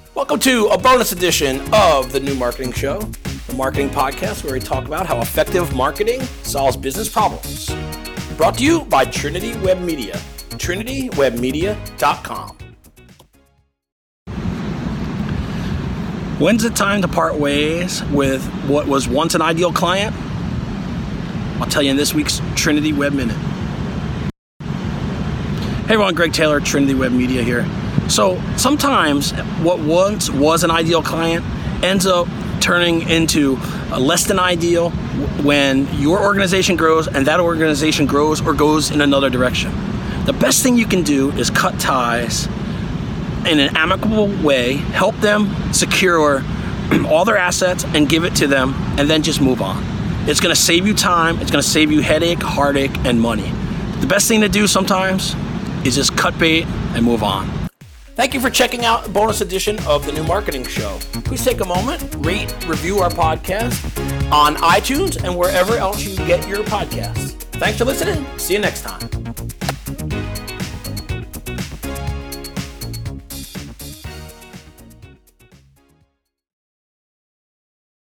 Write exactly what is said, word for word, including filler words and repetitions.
Welcome to a bonus edition of The New Marketing Show, the marketing podcast where we talk about how effective marketing solves business problems. Brought to you by Trinity Web Media, trinity web media dot com. When's it time to part ways with what was once an ideal client? I'll tell you in this week's Trinity Web Minute. Hey everyone, Greg Taylor, Trinity Web Media here. So sometimes what once was an ideal client ends up turning into a less than ideal when your organization grows and that organization grows or goes in another direction. The best thing you can do is cut ties in an amicable way, help them secure all their assets and give it to them, and then just move on. It's going to save you time, it's going to save you headache, heartache, and money. The best thing to do sometimes is just cut bait and move on. Thank you for checking out a bonus edition of The New Marketing Show. Please take a moment, rate, review our podcast on iTunes and wherever else you get your podcasts. Thanks for listening. See you next time.